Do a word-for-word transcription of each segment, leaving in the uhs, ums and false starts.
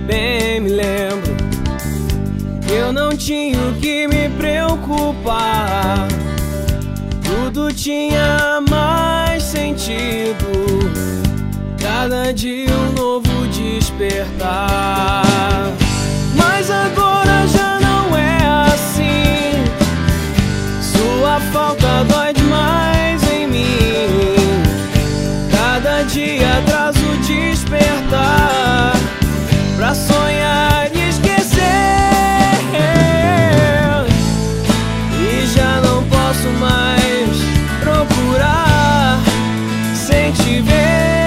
bem me lembro, eu não tinha o que me preocupar. Tudo tinha mais sentido, cada dia um novo despertar. Mas agora já não é assim, sua falta dói demais em mim. Cada dia traz o despertar pra sonhar e esquecer, e já não posso mais procurar sem te ver.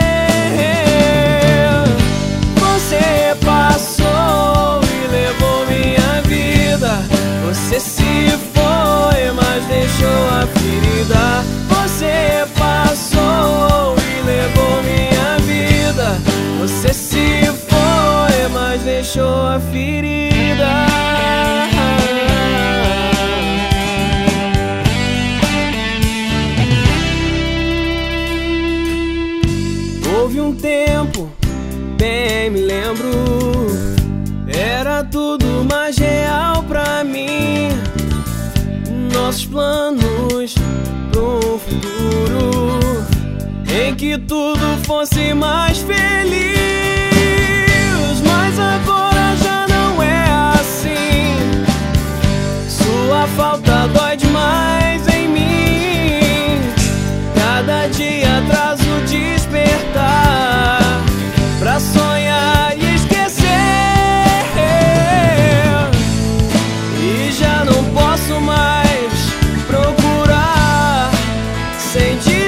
Você passou e levou minha vida, você se foi, mas deixou a ferida. Você passou e levou minha vida, você se foi, mas deixou a ferida. Houve um tempo, bem me lembro, era tudo mais real pra mim. Nossos planos pro futuro, em que tudo fosse mais feliz. Mas agora já não é assim, sua falta dói demais em mim. Cada dia traz o despertar pra sonhar e esquecer, e já não posso mais procurar sem te